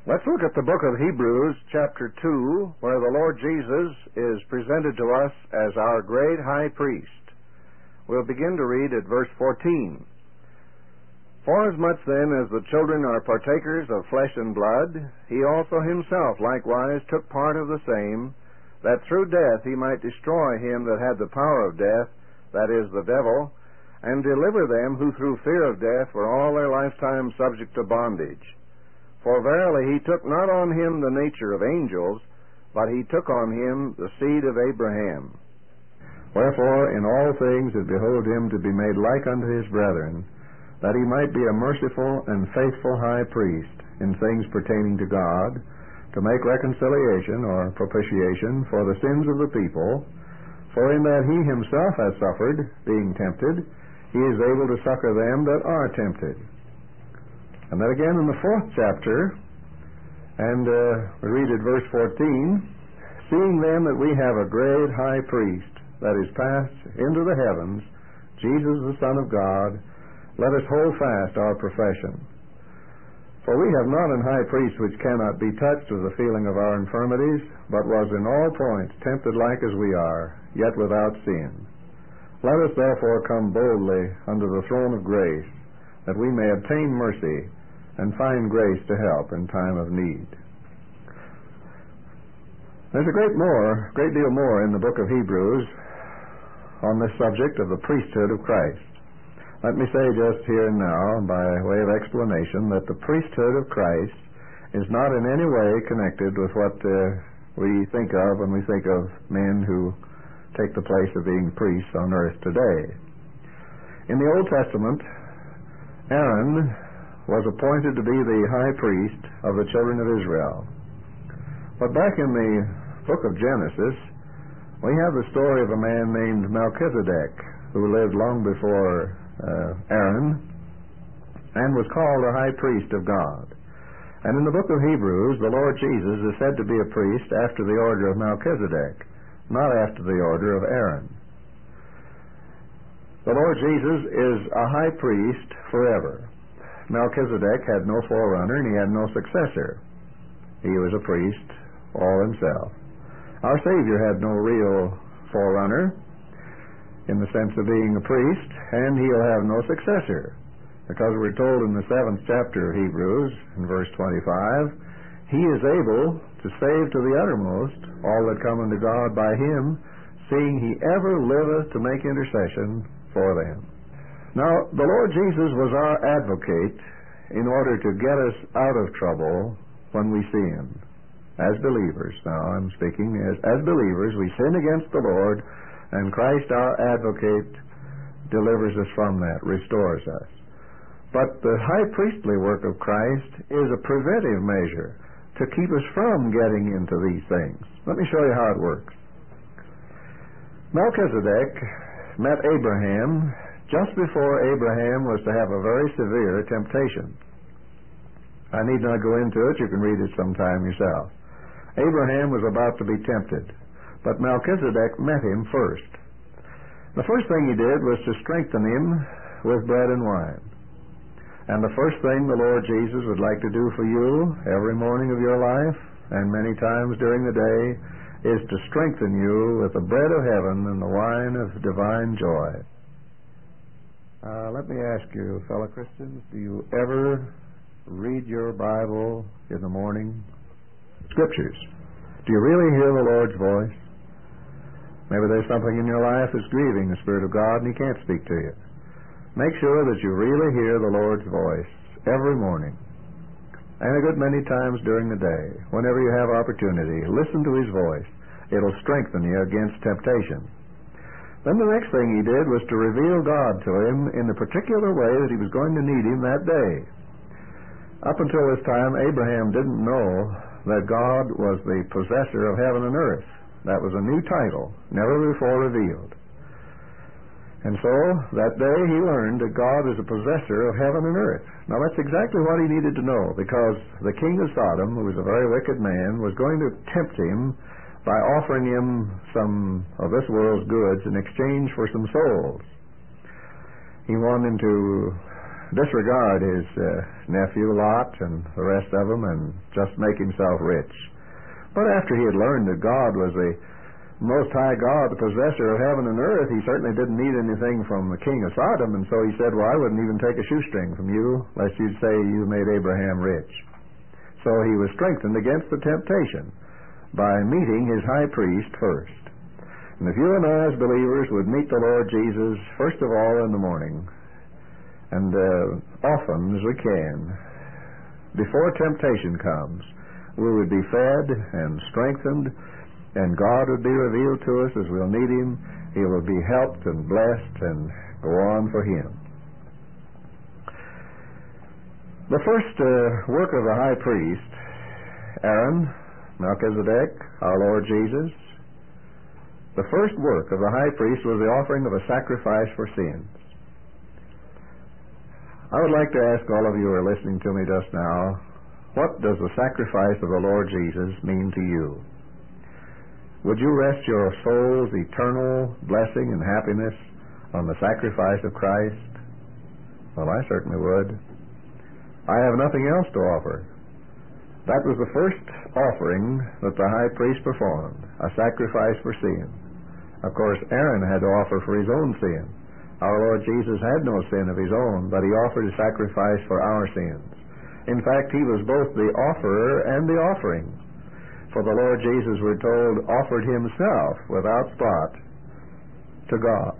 Let's look at the book of Hebrews, chapter 2, where the Lord Jesus is presented to us as our great high priest. We'll begin to read at verse 14. Forasmuch then as the children are partakers of flesh and blood, he also himself likewise took part of the same, that through death he might destroy him that had the power of death, that is, the devil, and deliver them who through fear of death were all their lifetime subject to bondage. For verily he took not on him the nature of angels, but he took on him the seed of Abraham. Wherefore in all things it behoved him to be made like unto his brethren, that he might be a merciful and faithful high priest in things pertaining to God, to make reconciliation or propitiation for the sins of the people. For in that he himself has suffered, being tempted, he is able to succor them that are tempted. And then again in the 4th chapter, and we read at verse 14, seeing then that we have a great high priest that is passed into the heavens, Jesus the Son of God, let us hold fast our profession. For we have not an high priest which cannot be touched with the feeling of our infirmities, but was in all points tempted like as we are, yet without sin. Let us therefore come boldly unto the throne of grace, that we may obtain mercy and find grace to help in time of need. There's a great deal more in the book of Hebrews on this subject of the priesthood of Christ. Let me say just here and now, by way of explanation, that the priesthood of Christ is not in any way connected with what we think of when we think of men who take the place of being priests on earth today. In the Old Testament, Aaron was appointed to be the high priest of the children of Israel. But back in the book of Genesis, we have the story of a man named Melchizedek, who lived long before Aaron, and was called a high priest of God. And in the book of Hebrews, the Lord Jesus is said to be a priest after the order of Melchizedek, not after the order of Aaron. The Lord Jesus is a high priest forever. Melchizedek had no forerunner and he had no successor. He was a priest all himself. Our Savior had no real forerunner in the sense of being a priest, and he'll have no successor, because we're told in the 7th chapter of Hebrews, in verse 25, he is able to save to the uttermost all that come unto God by him, seeing he ever liveth to make intercession for them. Now, the Lord Jesus was our advocate in order to get us out of trouble when we sin. As believers, now I'm speaking as believers, we sin against the Lord, and Christ our advocate delivers us from that, restores us. But the high priestly work of Christ is a preventive measure to keep us from getting into these things. Let me show you how it works. Melchizedek met Abraham just before Abraham was to have a very severe temptation. I need not go into it. You can read it sometime yourself. Abraham was about to be tempted, but Melchizedek met him first. The first thing he did was to strengthen him with bread and wine. And the first thing the Lord Jesus would like to do for you every morning of your life, and many times during the day, is to strengthen you with the bread of heaven and the wine of divine joy. Let me ask you, fellow Christians, do you ever read your Bible in the morning? Scriptures. Do you really hear the Lord's voice? Maybe there's something in your life that's grieving the Spirit of God and He can't speak to you. Make sure that you really hear the Lord's voice every morning and a good many times during the day. Whenever you have opportunity, listen to His voice. It'll strengthen you against temptation. Then the next thing he did was to reveal God to him in the particular way that he was going to need him that day. Up until this time, Abraham didn't know that God was the possessor of heaven and earth. That was a new title, never before revealed. And so, that day he learned that God is a possessor of heaven and earth. Now that's exactly what he needed to know, because the king of Sodom, who was a very wicked man, was going to tempt him by offering him some of this world's goods in exchange for some souls. He wanted him to disregard his nephew Lot and the rest of them and just make himself rich. But after he had learned that God was the Most High God, the possessor of heaven and earth, he certainly didn't need anything from the king of Sodom, and so he said, well, I wouldn't even take a shoestring from you, lest you'd say you made Abraham rich. So he was strengthened against the temptation by meeting his high priest first. And if you and I as believers would meet the Lord Jesus, first of all in the morning, and often as we can, before temptation comes, we would be fed and strengthened, and God would be revealed to us as we'll need Him. He will be helped and blessed and go on for Him. The first work of the high priest, Aaron, Melchizedek, our Lord Jesus, the first work of the high priest was the offering of a sacrifice for sins. I would like to ask all of you who are listening to me just now, what does the sacrifice of the Lord Jesus mean to you? Would you rest your soul's eternal blessing and happiness on the sacrifice of Christ? Well, I certainly would. I have nothing else to offer. That was the first offering that the high priest performed, a sacrifice for sin. Of course, Aaron had to offer for his own sin. Our Lord Jesus had no sin of his own, but he offered a sacrifice for our sins. In fact, he was both the offerer and the offering. For the Lord Jesus, we're told, offered himself without spot to God.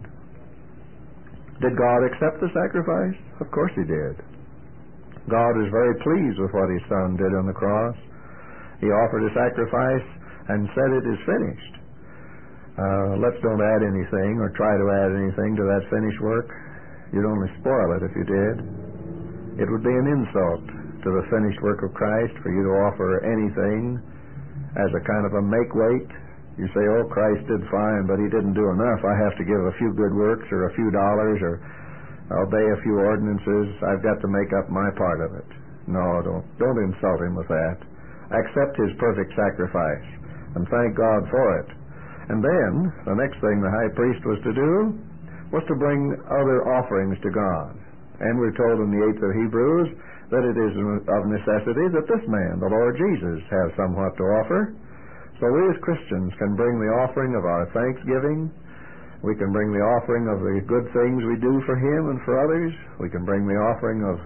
Did God accept the sacrifice? Of course he did. God was very pleased with what his Son did on the cross. He offered a sacrifice and said, it is finished. Let's don't add anything or try to add anything to that finished work. You'd only spoil it if you did. It would be an insult to the finished work of Christ for you to offer anything as a kind of a make-weight. You say, oh, Christ did fine, but he didn't do enough. I have to give a few good works or a few dollars or obey a few ordinances. I've got to make up my part of it. No, don't insult him with that. Accept his perfect sacrifice and thank God for it. And then, the next thing the high priest was to do was to bring other offerings to God. And we're told in the 8th of Hebrews that it is of necessity that this man, the Lord Jesus, have somewhat to offer. So we as Christians can bring the offering of our thanksgiving. We can bring the offering of the good things we do for him and for others. We can bring the offering of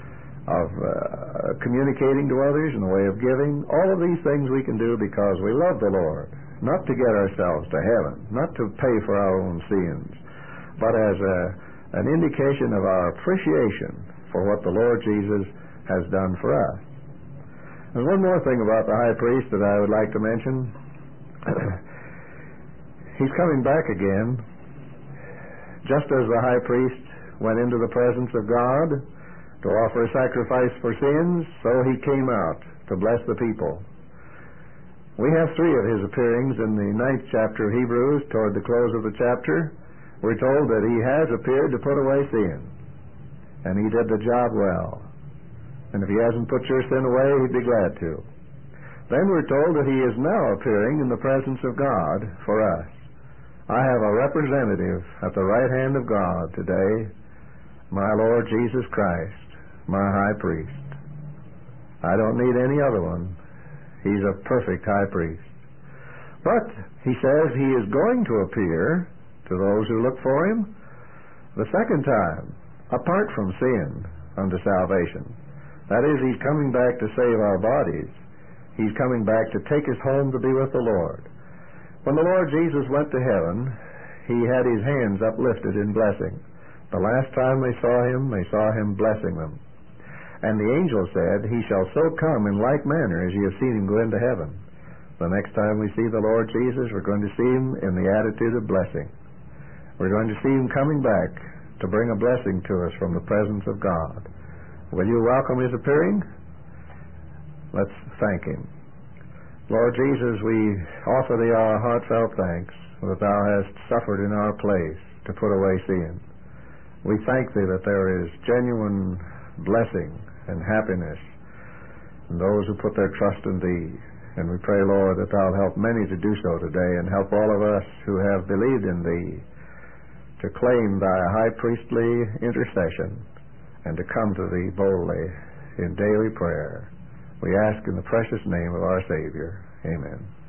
communicating to others in the way of giving. All of these things we can do because we love the Lord, not to get ourselves to heaven, not to pay for our own sins, but as an indication of our appreciation for what the Lord Jesus has done for us. There's one more thing about the high priest that I would like to mention. He's coming back again. Just as the high priest went into the presence of God to offer a sacrifice for sins, so he came out to bless the people. We have 3 of his appearings in the 9th chapter of Hebrews. Toward the close of the chapter, we're told that he has appeared to put away sin. And he did the job well. And if he hasn't put your sin away, he'd be glad to. Then we're told that he is now appearing in the presence of God for us. I have a representative at the right hand of God today, my Lord Jesus Christ, my high priest. I don't need any other one. He's a perfect high priest. But he says he is going to appear to those who look for him the second time, apart from sin, unto salvation. That is, he's coming back to save our bodies. He's coming back to take us home to be with the Lord. When the Lord Jesus went to heaven, he had his hands uplifted in blessing. The last time they saw him blessing them. And the angel said, he shall so come in like manner as ye have seen him go into heaven. The next time we see the Lord Jesus, we're going to see him in the attitude of blessing. We're going to see him coming back to bring a blessing to us from the presence of God. Will you welcome his appearing? Let's thank him. Lord Jesus, we offer thee our heartfelt thanks that thou hast suffered in our place to put away sin. We thank thee that there is genuine blessing and happiness in those who put their trust in thee. And we pray, Lord, that thou help many to do so today, and help all of us who have believed in thee to claim thy high priestly intercession and to come to Thee boldly in daily prayer. We ask in the precious name of our Savior. Amen.